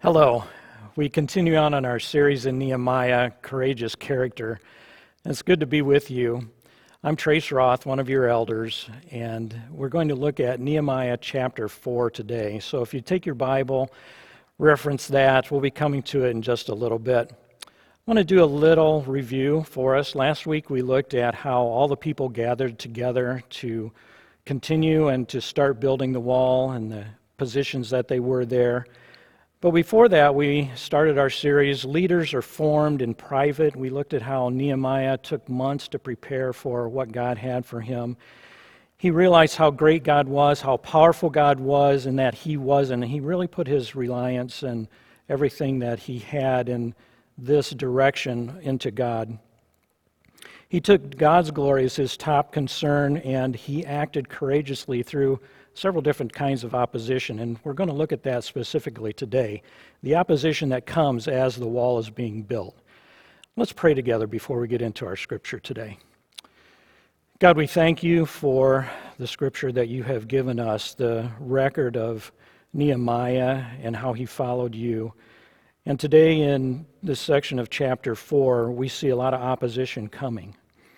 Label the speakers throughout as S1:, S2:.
S1: Hello. We continue on in our series in Nehemiah, Courageous Character. It's good to be with you. I'm Trace Roth, one of your elders, and we're going to look at Nehemiah chapter 4 today. So if you take your Bible, reference that. We'll be coming to it in just a little bit. I want to do a little review for us. Last week we looked at how all the people gathered together to continue and to start building the wall and the positions that they were there. But before that, we started our series, Leaders Are Formed in Private. We looked at how Nehemiah took months to prepare for what God had for him. He realized how great God was, how powerful God was, and that he wasn't. And he really put his reliance and everything that he had in this direction into God. He took God's glory as his top concern, and he acted courageously through several different kinds of opposition, and we're going to look at that specifically today, the opposition that comes as the wall is being built. Let's pray together before we get into our scripture today. God, we thank you for the scripture that you have given us, the record of Nehemiah and how he followed you. And today in this section of chapter 4, we see a lot of opposition coming.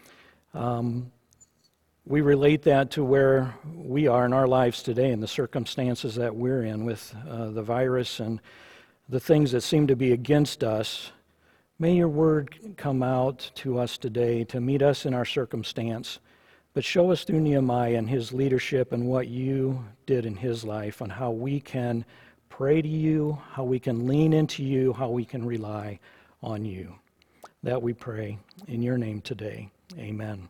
S1: We relate that to where we are in our lives today and the circumstances that we're in with the virus and the things that seem to be against us. May your word come out to us today to meet us in our circumstance, but show us through Nehemiah and his leadership and what you did in his life on how we can pray to you, how we can lean into you, how we can rely on you. That we pray in your name today. Amen.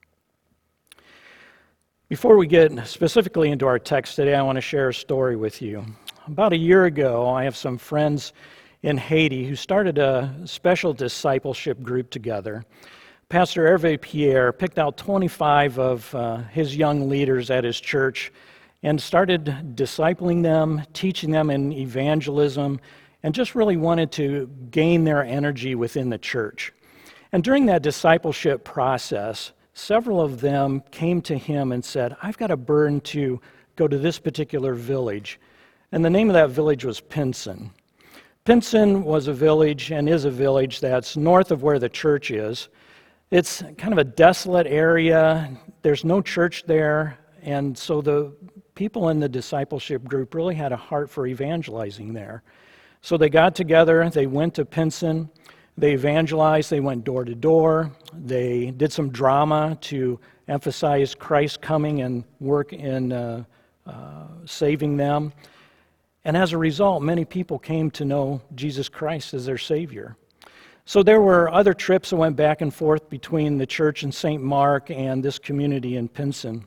S1: Before we get specifically into our text today, I want to share a story with you. About a year ago, I have some friends in Haiti who started a special discipleship group together. Pastor Hervé Pierre picked out 25 of his young leaders at his church and started discipling them, teaching them in evangelism, and just really wanted to gain their energy within the church. And during that discipleship process, several of them came to him and said, I've got a burden to go to this particular village. And the name of that village was Pinson. Pinson was a village and is a village that's north of where the church is. It's kind of a desolate area. There's no church there. And so the people in the discipleship group really had a heart for evangelizing there. So they got together, they went to Pinson. They evangelized, they went door to door, they did some drama to emphasize Christ's coming and work in saving them. And as a result, many people came to know Jesus Christ as their Savior. So there were other trips that went back and forth between the church in St. Mark and this community in Pinson,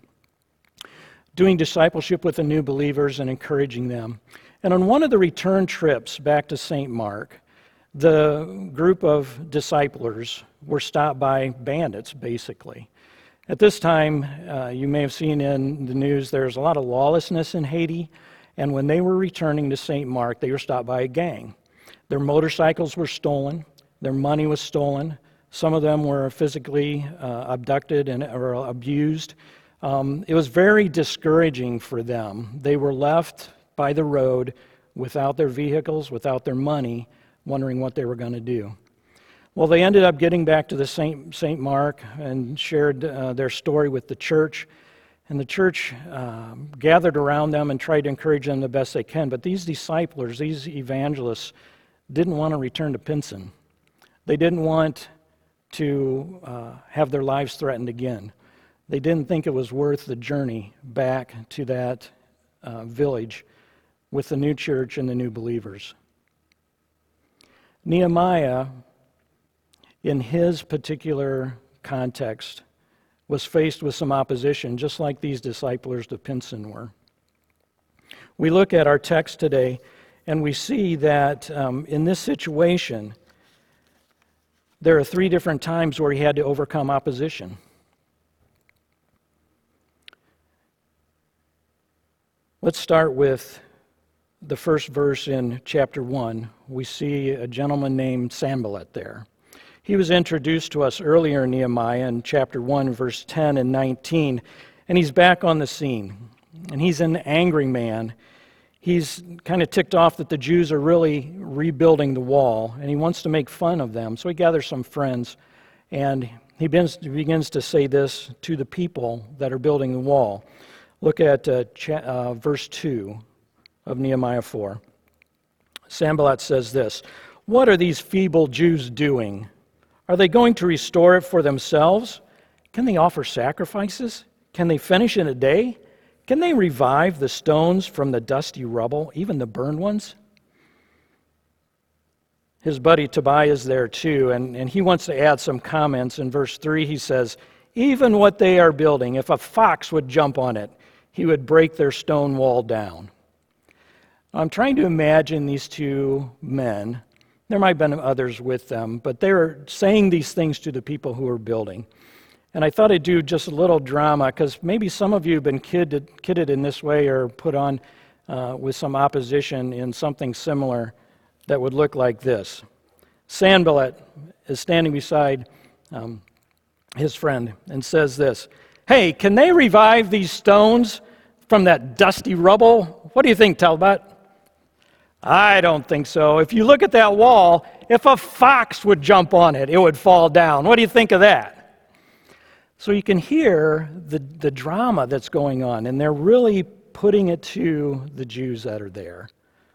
S1: doing discipleship with the new believers and encouraging them. And on one of the return trips back to St. Mark, the group of disciplers were stopped by bandits, basically. At this time, you may have seen in the news, there's a lot of lawlessness in Haiti, and when they were returning to St. Mark, they were stopped by a gang. Their motorcycles were stolen, their money was stolen, some of them were physically abducted or abused. It was very discouraging for them. They were left by the road without their vehicles, without their money, wondering what they were going to do. Well, they ended up getting back to the St. Mark and shared their story with the church. And the church gathered around them and tried to encourage them the best they can. But these disciplers, these evangelists, didn't want to return to Pinson. They didn't want to have their lives threatened again. They didn't think it was worth the journey back to that village with the new church and the new believers. Nehemiah, in his particular context, was faced with some opposition, just like these disciplers to Pinson were. We look at our text today, and we see that in this situation, there are 3 different times where he had to overcome opposition. Let's start with the first verse in chapter 1. We see a gentleman named Sanballat there. He was introduced to us earlier in Nehemiah in chapter 1, verse 10 and 19, and he's back on the scene. And he's an angry man. he's kind of ticked off that the Jews are really rebuilding the wall, and he wants to make fun of them. So he gathers some friends, and he begins to say this to the people that are building the wall. Look at verse 2 of Nehemiah 4. Sanballat says this, "What are these feeble Jews doing? Are they going to restore it for themselves? Can they offer sacrifices? Can they finish in a day? Can they revive the stones from the dusty rubble, even the burned ones?" His buddy Tobiah is there too, and he wants to add some comments. In verse 3, he says, "Even what they are building, if a fox would jump on it, he would break their stone wall down." I'm trying to imagine these two men. There might have been others with them, but they're saying these things to the people who are building. And I thought I'd do just a little drama, because maybe some of you have been kidded in this way or put on with some opposition in something similar that would look like this. Sanballat is standing beside his friend and says this, "Hey, can they revive these stones from that dusty rubble? What do you think, Talbot?" "I don't think so. If you look at that wall, if a fox would jump on it, it would fall down. What do you think of that?" So you can hear the drama that's going on, and they're really putting it to the Jews that are there.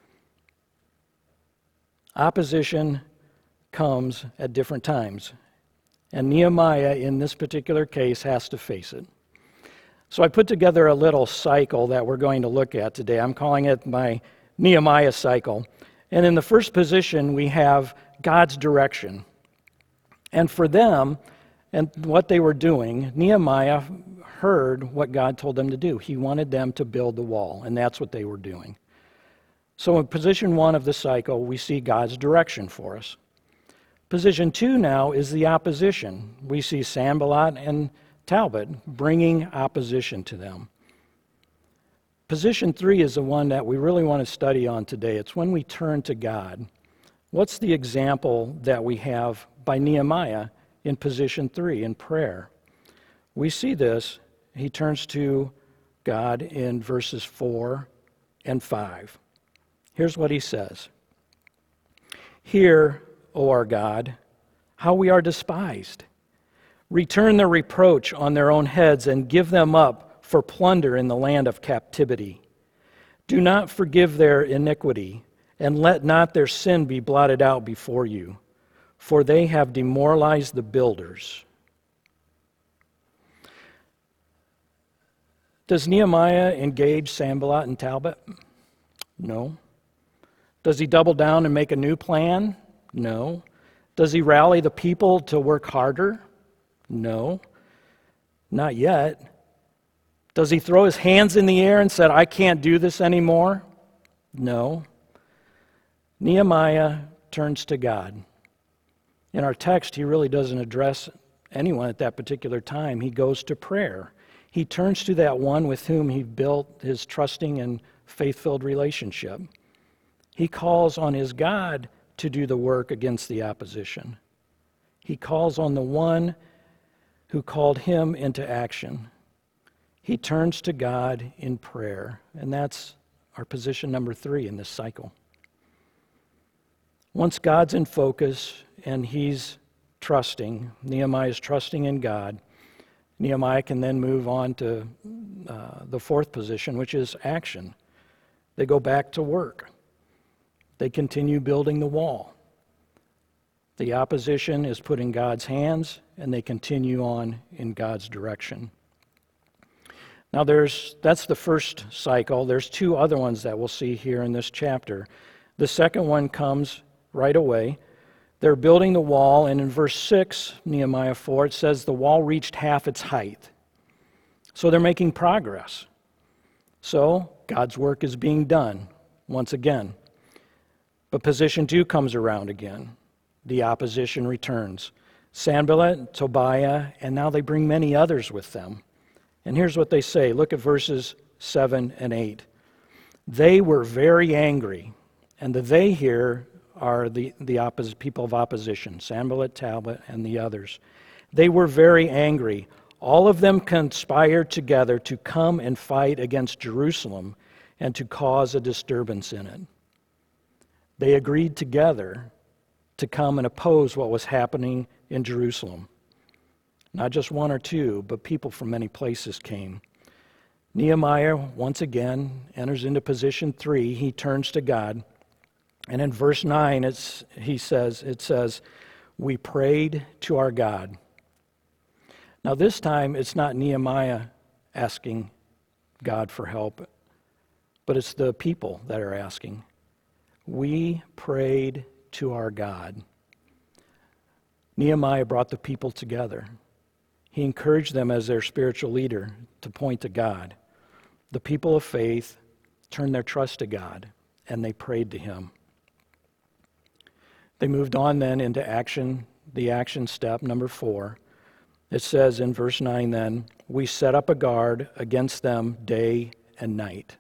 S1: Opposition comes at different times, and Nehemiah, in this particular case, has to face it. So I put together a little cycle that we're going to look at today. I'm calling it my Nehemiah cycle. And in the first position, we have God's direction. And for them, and what they were doing, Nehemiah heard what God told them to do. He wanted them to build the wall, and that's what they were doing. So in position 1 of the cycle, we see God's direction for us. Position 2 now is the opposition. We see Sanballat and Talbot bringing opposition to them. Position 3 is the one that we really want to study on today. It's when we turn to God. What's the example that we have by Nehemiah in position 3, in prayer? We see this. He turns to God in verses 4 and 5. Here's what he says. "Hear, O our God, how we are despised. Return their reproach on their own heads and give them up for plunder in the land of captivity. Do not forgive their iniquity, and let not their sin be blotted out before you, for they have demoralized the builders." Does Nehemiah engage Sanballat and Talbot? No. Does he double down and make a new plan? No. Does he rally the people to work harder? No. Not yet. Does he throw his hands in the air and say, "I can't do this anymore"? No. Nehemiah turns to God. In our text, he really doesn't address anyone at that particular time. He goes to prayer. He turns to that one with whom he built his trusting and faith-filled relationship. He calls on his God to do the work against the opposition. He calls on the one who called him into action. He turns to God in prayer, and that's our position number 3 in this cycle. Once God's in focus and he's trusting, Nehemiah's trusting in God, Nehemiah can then move on to the 4th position, which is action. They go back to work. They continue building the wall. The opposition is put in God's hands, and they continue on in God's direction. Now that's the first cycle. There's 2 other ones that we'll see here in this chapter. The second one comes right away. They're building the wall, and in verse 6, Nehemiah 4, it says the wall reached half its height. So they're making progress. So God's work is being done once again. But position 2 comes around again. The opposition returns. Sanballat, Tobiah, and now they bring many others with them. And here's what they say. Look at verses 7 and 8. They were very angry, and the they here are the people of opposition, Sanballat, Talbot, and the others. They were very angry. All of them conspired together to come and fight against Jerusalem and to cause a disturbance in it. They agreed together to come and oppose what was happening in Jerusalem. Not just one or two, but people from many places came. Nehemiah, once again, enters into position 3. He turns to God. And in verse 9, it says, "We prayed to our God." Now this time, it's not Nehemiah asking God for help, but it's the people that are asking. We prayed to our God. Nehemiah brought the people together. He encouraged them as their spiritual leader to point to God. The people of faith turned their trust to God, and they prayed to Him. They moved on then into action, the action step, number 4. It says in verse 9 then, "We set up a guard against them day and night."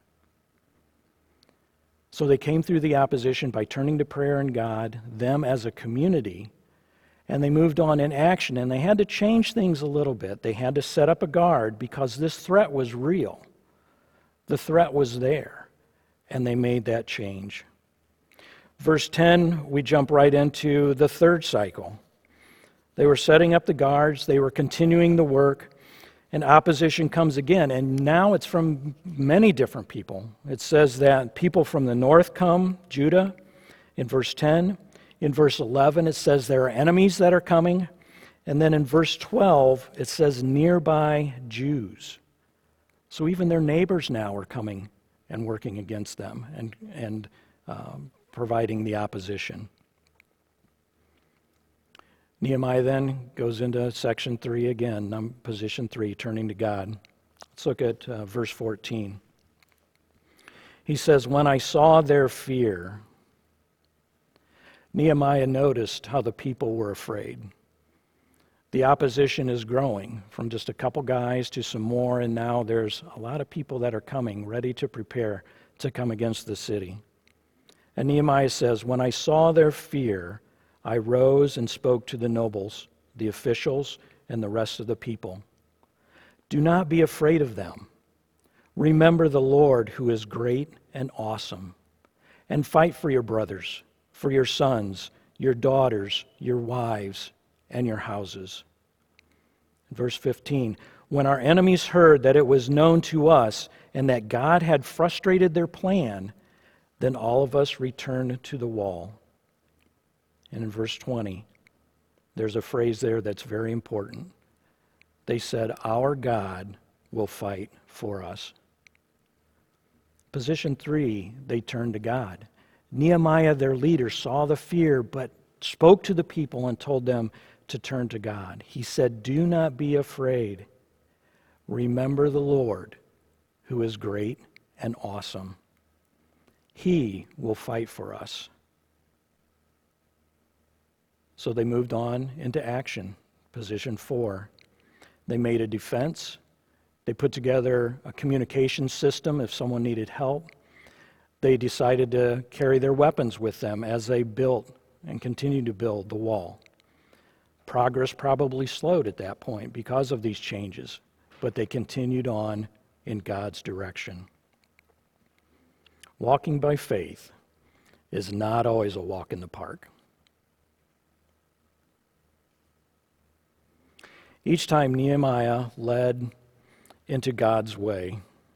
S1: So they came through the opposition by turning to prayer and God, them as a community, and they moved on in action, and they had to change things a little bit. They had to set up a guard because this threat was real. The threat was there, and they made that change. Verse 10, we jump right into the third cycle. They were setting up the guards, they were continuing the work, and opposition comes again, and now it's from many different people. It says that people from the north come, Judah, in verse 10. In verse 11, it says there are enemies that are coming. And then in verse 12, it says nearby Jews. So even their neighbors now are coming and working against them and providing the opposition. Nehemiah then goes into section 3 again, position 3, turning to God. Let's look at verse 14. He says, "When I saw their fear," Nehemiah noticed how the people were afraid. The opposition is growing from just a couple guys to some more, and now there's a lot of people that are coming, ready to prepare to come against the city. And Nehemiah says, "When I saw their fear, I rose and spoke to the nobles, the officials, and the rest of the people. Do not be afraid of them. Remember the Lord who is great and awesome, and fight for your brothers, for your sons, your daughters, your wives, and your houses." Verse 15, "When our enemies heard that it was known to us and that God had frustrated their plan, then all of us returned to the wall." And in verse 20, there's a phrase there that's very important. They said, "Our God will fight for us." Position 3, they turned to God. Nehemiah, their leader, saw the fear, but spoke to the people and told them to turn to God. He said, "Do not be afraid. Remember the Lord, who is great and awesome. He will fight for us." So they moved on into action. Position 4. They made a defense. They put together a communication system if someone needed help. They decided to carry their weapons with them as they built and continued to build the wall. Progress probably slowed at that point because of these changes, but they continued on in God's direction. Walking by faith is not always a walk in the park. Each time Nehemiah led into God's way,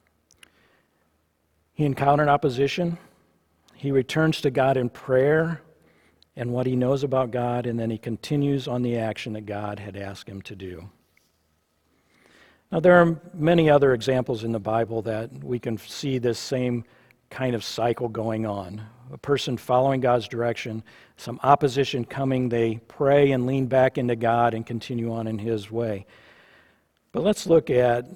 S1: he encountered opposition. He returns to God in prayer and what he knows about God, and then he continues on the action that God had asked him to do. Now, there are many other examples in the Bible that we can see this same kind of cycle going on. A person following God's direction, some opposition coming, they pray and lean back into God and continue on in his way. But let's look at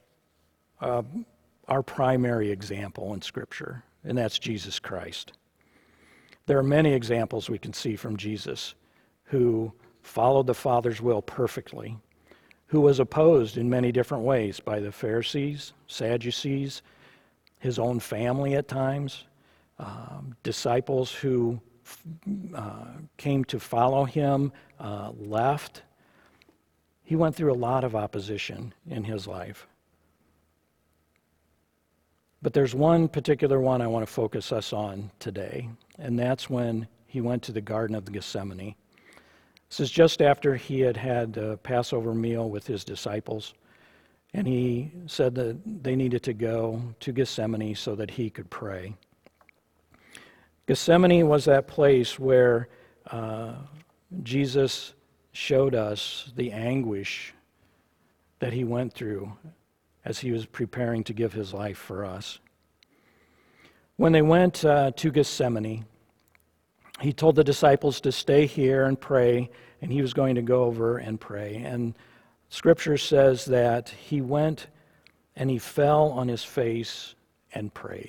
S1: our primary example in Scripture, and that's Jesus Christ. There are many examples we can see from Jesus who followed the Father's will perfectly, who was opposed in many different ways by the Pharisees, Sadducees, his own family at times, disciples who came to follow him left. He went through a lot of opposition in his life. But there's one particular one I want to focus us on today, and that's when he went to the Garden of Gethsemane. This is just after he had had a Passover meal with his disciples, and he said that they needed to go to Gethsemane so that he could pray. Gethsemane was that place where Jesus showed us the anguish that he went through as he was preparing to give his life for us. When they went to Gethsemane, he told the disciples to stay here and pray, and he was going to go over and pray. And Scripture says that he went and he fell on his face and prayed.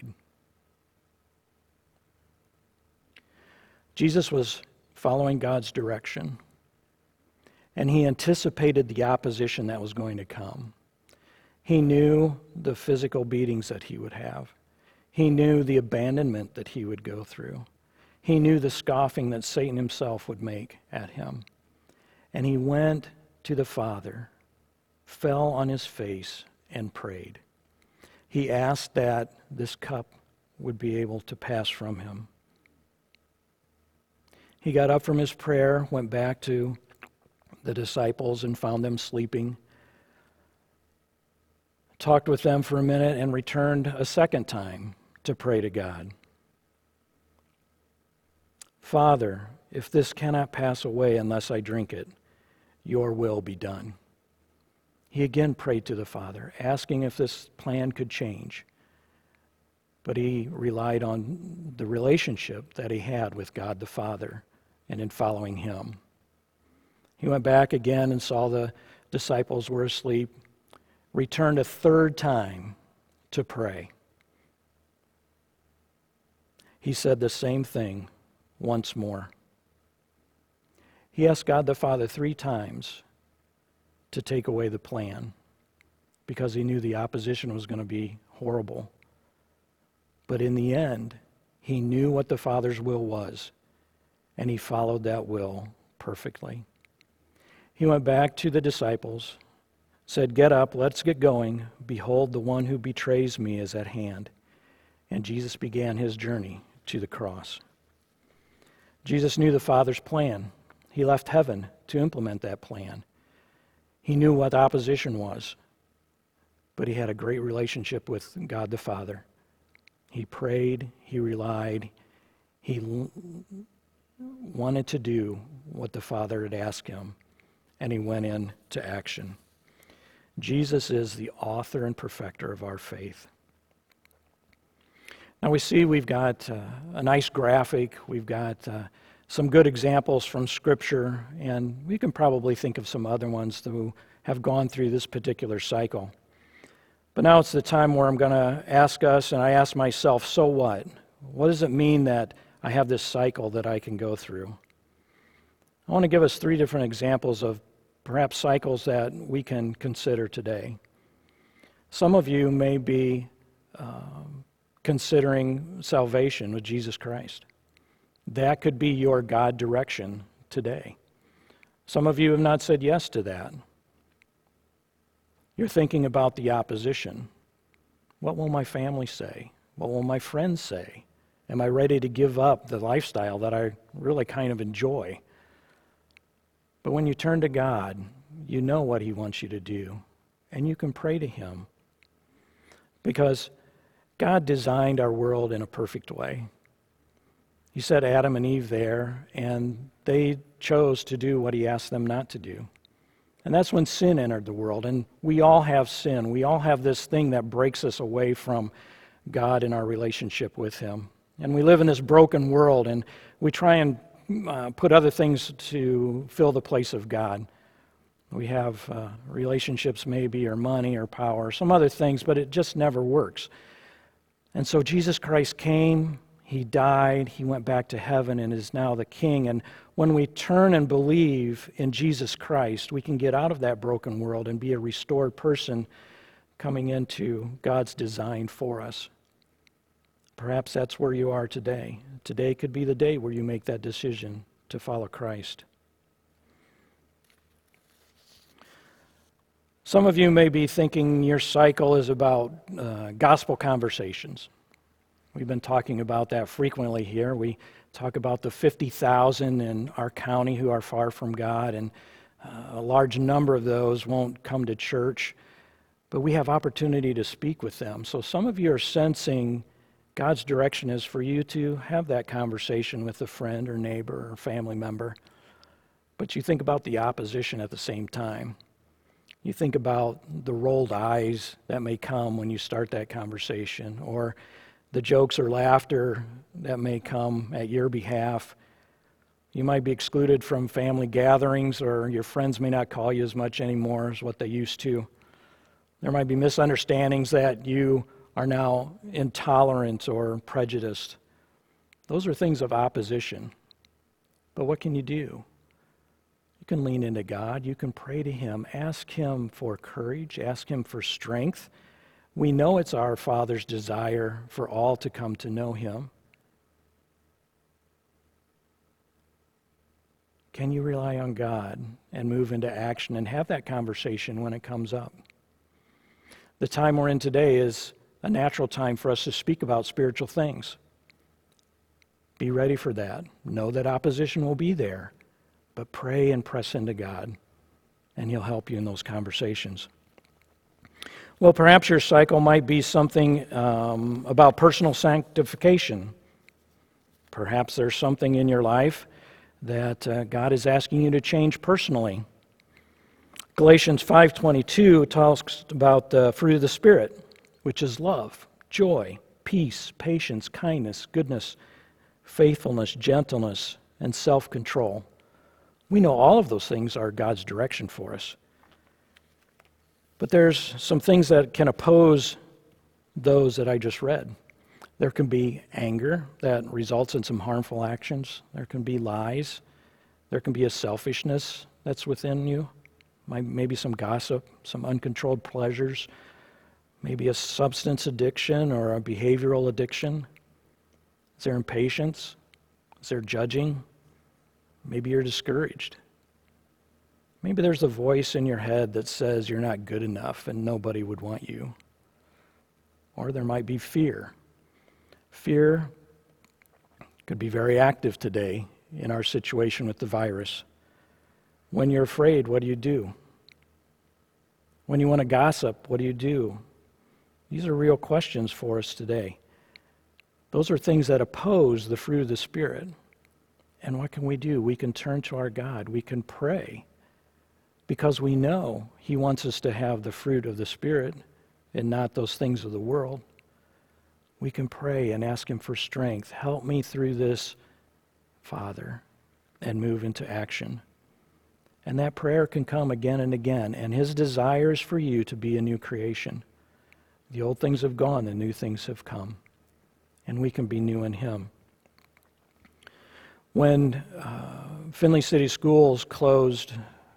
S1: Jesus was following God's direction, and he anticipated the opposition that was going to come. He knew the physical beatings that he would have. He knew the abandonment that he would go through. He knew the scoffing that Satan himself would make at him. And he went to the Father, fell on his face, and prayed. He asked that this cup would be able to pass from him. He got up from his prayer, went back to the disciples and found them sleeping, talked with them for a minute, and returned a second time to pray to God. Father, if this cannot pass away unless I drink it, your will be done. He again prayed to the Father, asking if this plan could change. But he relied on the relationship that he had with God the Father and in following him. He went back again and saw the disciples were asleep, returned a third time to pray. He said the same thing once more. He asked God the Father 3 times to take away the plan because he knew the opposition was going to be horrible. But in the end, he knew what the Father's will was, and he followed that will perfectly. He went back to the disciples, said, "Get up, let's get going. Behold, the one who betrays me is at hand." And Jesus began his journey to the cross. Jesus knew the Father's plan. He left heaven to implement that plan. He knew what opposition was, but he had a great relationship with God the Father. He prayed, he relied, he wanted to do what the Father had asked him, and he went into action. Jesus is the author and perfecter of our faith. Now we see we've got a nice graphic, we've got some good examples from Scripture, and we can probably think of some other ones who have gone through this particular cycle. But now it's the time where I'm going to ask us, and I ask myself, so what? What does it mean that I have this cycle that I can go through? I want to give us 3 different examples of perhaps cycles that we can consider today. Some of you may be considering salvation with Jesus Christ. That could be your God direction today. Some of you have not said yes to that. You're thinking about the opposition. What will my family say? What will my friends say? Am I ready to give up the lifestyle that I really kind of enjoy? But when you turn to God, you know what he wants you to do, and you can pray to him. Because God designed our world in a perfect way. He set Adam and Eve there, and they chose to do what he asked them not to do. And that's when sin entered the world, and we all have sin. We all have this thing that breaks us away from God and our relationship with him. And we live in this broken world, and we try and put other things to fill the place of God. We have relationships maybe, or money, or power, or some other things, but it just never works. And so Jesus Christ came, he died, he went back to heaven and is now the King. And when we turn and believe in Jesus Christ, we can get out of that broken world and be a restored person coming into God's design for us. Perhaps that's where you are today. Today could be the day where you make that decision to follow Christ. Some of you may be thinking your cycle is about gospel conversations. We've been talking about that frequently here. We talk about the 50,000 in our county who are far from God, and a large number of those won't come to church, but we have opportunity to speak with them. So some of you are sensing God's direction is for you to have that conversation with a friend or neighbor or family member, but you think about the opposition at the same time. You think about the rolled eyes that may come when you start that conversation, or the jokes or laughter that may come at your behalf. You might be excluded from family gatherings, or your friends may not call you as much anymore as what they used to. There might be misunderstandings that you are now intolerant or prejudiced. Those are things of opposition. But what can you do? You can lean into God. You can pray to Him. Ask Him for courage. Ask Him for strength. We know it's our Father's desire for all to come to know Him. Can you rely on God and move into action and have that conversation when it comes up? The time we're in today is a natural time for us to speak about spiritual things. Be ready for that. Know that opposition will be there, but pray and press into God, and He'll help you in those conversations. Well, perhaps your cycle might be something about personal sanctification. Perhaps there's something in your life that God is asking you to change personally. Galatians 5:22 talks about the fruit of the Spirit, which is love, joy, peace, patience, kindness, goodness, faithfulness, gentleness, and self-control. We know all of those things are God's direction for us. But there's some things that can oppose those that I just read. There can be anger that results in some harmful actions. There can be lies. There can be a selfishness that's within you. Maybe some gossip, some uncontrolled pleasures, maybe a substance addiction or a behavioral addiction. Is there impatience? Is there judging? Maybe you're discouraged. Maybe there's a voice in your head that says you're not good enough and nobody would want you. Or there might be fear. Fear could be very active today in our situation with the virus. When you're afraid, what do you do? When you want to gossip, what do you do? These are real questions for us today. Those are things that oppose the fruit of the Spirit. And what can we do? We can turn to our God. We can pray because we know He wants us to have the fruit of the Spirit and not those things of the world. We can pray and ask Him for strength. Help me through this, Father, and move into action. And that prayer can come again and again. And His desire is for you to be a new creation. The old things have gone, the new things have come. And we can be new in Him. When Findlay City Schools closed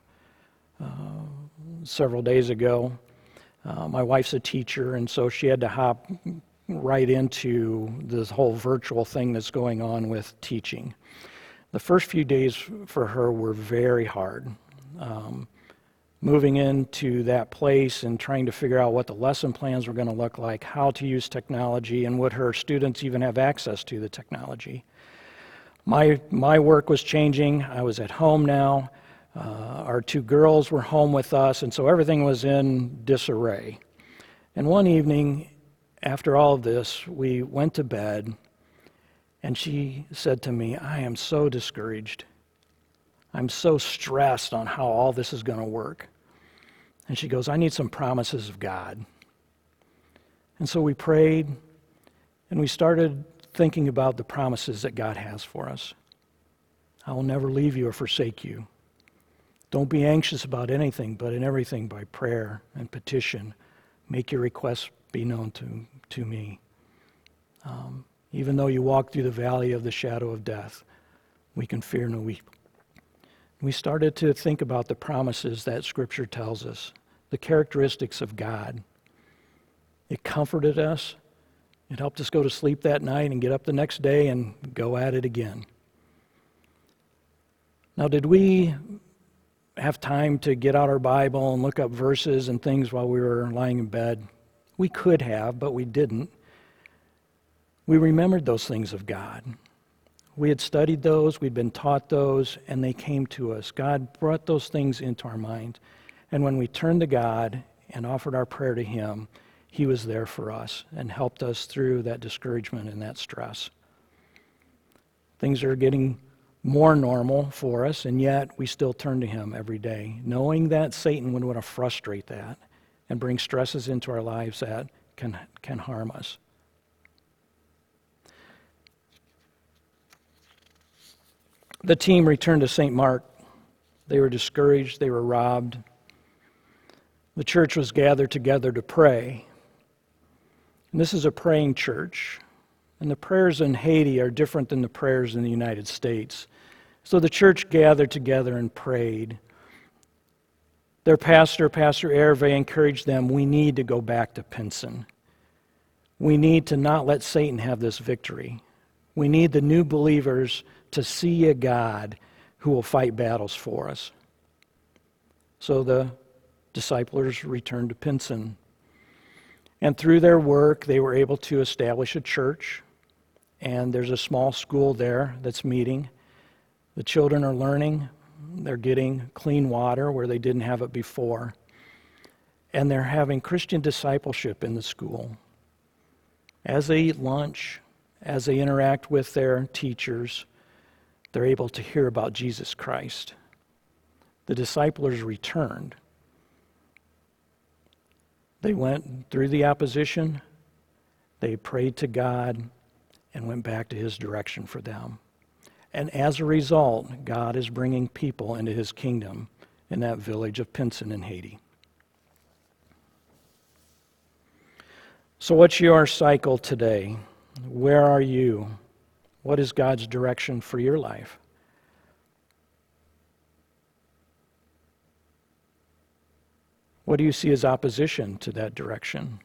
S1: several days ago, my wife's a teacher, and so she had to hop right into this whole virtual thing that's going on with teaching. The first few days for her were very hard. Moving into that place and trying to figure out what the lesson plans were going to look like, how to use technology, and would her students even have access to the technology. My work was changing. I was at home now. Our two girls were home with us, and so everything was in disarray. And one evening, after all of this, we went to bed, and she said to me, "I am so discouraged. I'm so stressed on how all this is going to work." And she goes, "I need some promises of God." And so we prayed, and we started thinking about the promises that God has for us. "I will never leave you or forsake you. Don't be anxious about anything, but in everything by prayer and petition, make your requests be known to me. Even though you walk through the valley of the shadow of death, we can fear no evil." We started to think about the promises that Scripture tells us, the characteristics of God. It comforted us. It helped us go to sleep that night and get up the next day and go at it again. Now, did we have time to get out our Bible and look up verses and things while we were lying in bed. We could have, but we didn't. We remembered those things of God. We had studied those, we'd been taught those, and they came to us. God brought those things into our mind. And when we turned to God and offered our prayer to Him, He was there for us and helped us through that discouragement and that stress. Things are getting more normal for us, and yet we still turn to Him every day, knowing that Satan would want to frustrate that and bring stresses into our lives that can harm us. The team returned to St. Mark. They were discouraged. They were robbed. The church was gathered together to pray. And this is a praying church. And the prayers in Haiti are different than the prayers in the United States. So the church gathered together and prayed. Their pastor, Pastor Hervé, encouraged them, we need to go back to Pinson. We need to not let Satan have this victory. We need the new believers to see a God who will fight battles for us. So the disciples returned to Pinson. And through their work, they were able to establish a church. And there's a small school there that's meeting. The children are learning. They're getting clean water where they didn't have it before. And they're having Christian discipleship in the school. As they eat lunch, as they interact with their teachers, they're able to hear about Jesus Christ. The disciples returned. They went through the opposition, they prayed to God, and went back to His direction for them. And as a result, God is bringing people into His kingdom in that village of Pinson in Haiti. So what's your cycle today? Where are you? What is God's direction for your life? What do you see as opposition to that direction?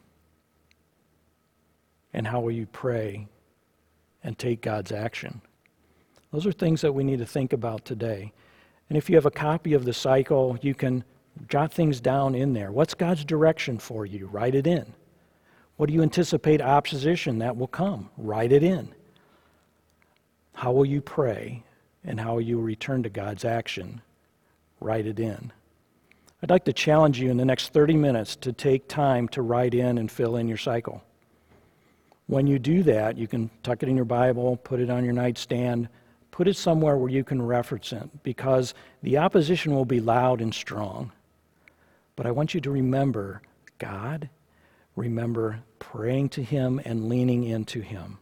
S1: And how will you pray and take God's action? Those are things that we need to think about today. And if you have a copy of the cycle, you can jot things down in there. What's God's direction for you? Write it in. What do you anticipate opposition that will come? Write it in. How will you pray and how will you return to God's action? Write it in. I'd like to challenge you in the next 30 minutes to take time to write in and fill in your cycle. When you do that, you can tuck it in your Bible, put it on your nightstand, put it somewhere where you can reference it, because the opposition will be loud and strong. But I want you to remember God, remember praying to Him and leaning into Him.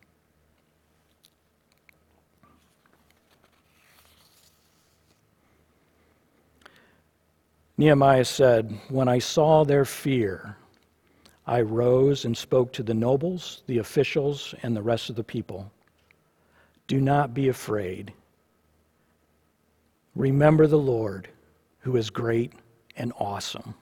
S1: Nehemiah said, "When I saw their fear, I rose and spoke to the nobles, the officials, and the rest of the people. Do not be afraid. Remember the Lord, who is great and awesome."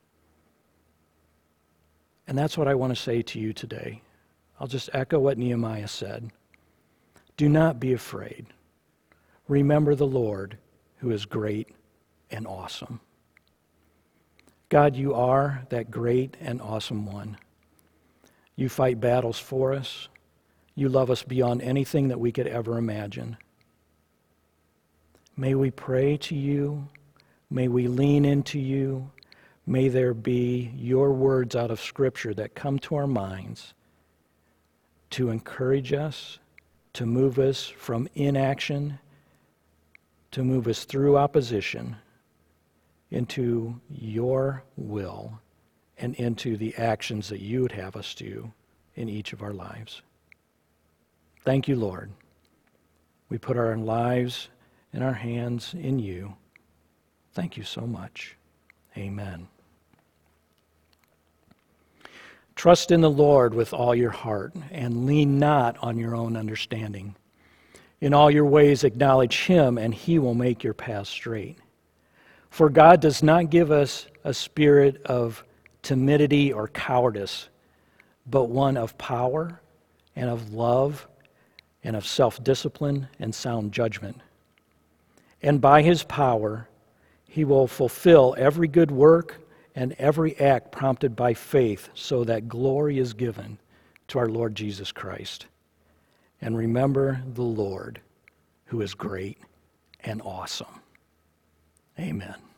S1: And that's what I want to say to you today. I'll just echo what Nehemiah said. Do not be afraid. Remember the Lord, who is great and awesome. God, you are that great and awesome one. You fight battles for us. You love us beyond anything that we could ever imagine. May we pray to you. May we lean into you. May there be your words out of Scripture that come to our minds to encourage us, to move us from inaction, to move us through opposition into your will and into the actions that you would have us do in each of our lives. Thank you, Lord. We put our lives and our hands in you. Thank you so much. Amen. Trust in the Lord with all your heart and lean not on your own understanding. In all your ways acknowledge Him, and He will make your path straight. For God does not give us a spirit of timidity or cowardice, but one of power and of love and of self-discipline and sound judgment. And by His power, He will fulfill every good work and every act prompted by faith so that glory is given to our Lord Jesus Christ. And remember the Lord, who is great and awesome. Amen.